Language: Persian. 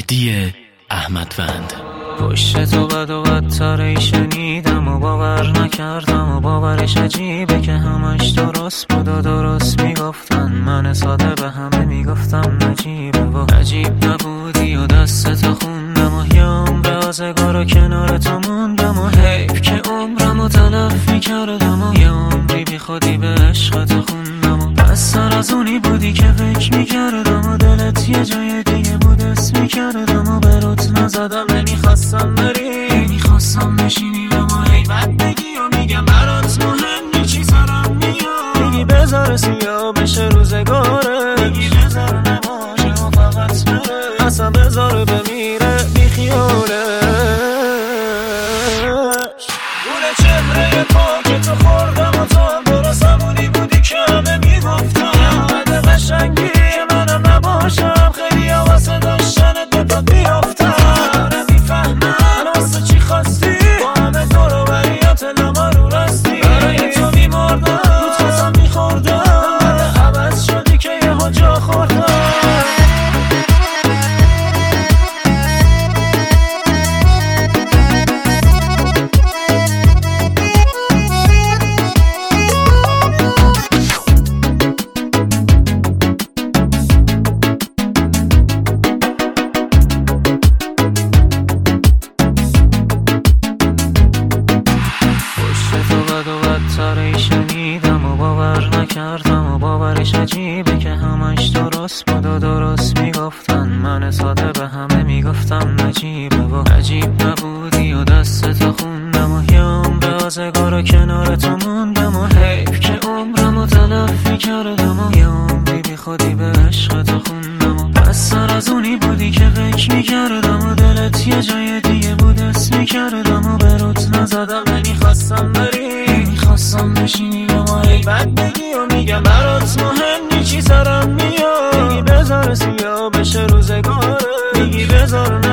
مهدی احمدوند. پشت تو بد و بدتری شنیدم و باور نکردم و باورش عجیبه که همش درست بود و درست میگفتن. من ساده به همه میگفتم نجیبه و عجیب نبودی و دستتو خوندم و یه عمر آزگار و کنار تو موندم و حیف که عمرمو تلف میکردم و یه عمری بی خودی به عشقتو خوندم و بستر از اونی بودی که فکر میکردم و دلت یه جای دیگه بود اسم میکردم و بروت نزدم. نمیخواستم بری، نمیخواستم بشینی و ما هی بد بگی و میگم برات مهم چی سرم میاد. میگی بذار سیاه بشه روزگاره، میگی بذار نباشه و فقط بره، اصلا بذار بمیره بی خیالش. گل چهره پاک تو خوردم و تو هم درست همونی بودی که همه میگفتم. بده قشنگی که منم نباشم، خیلی واسه داشتنت به پا بیافتم. نمیفهمم واسه چی خواستی با همه دور و بریات لما رو رستی. برای تو میمردم بود خواستم میخوردم، بعد عوض شدی که یه ها جا خوردم. شنیدم و باور نکردم و باورش عجیبه که همش درست بود و درست میگفتن. من ساده به همه میگفتم نجیبه و عجیب نبودی و دستتو خوندم و یه عمر آزگار و کنار تو موندم و حیف که عمرمو تلف میکردم و یه عمری بی خودی به عشقتو خوندم و بستر از اونی بودی که فکر میکردم و دلت یه جای دیگه بود اسم میکردم و بروت نزدم. نمیخواستم بری، نمیخواستم بشینی و ما هی بد بگی و میگم برات مهم چی سرم میاد. میگی بذار سیاه بشه روزگاره، میگی بذار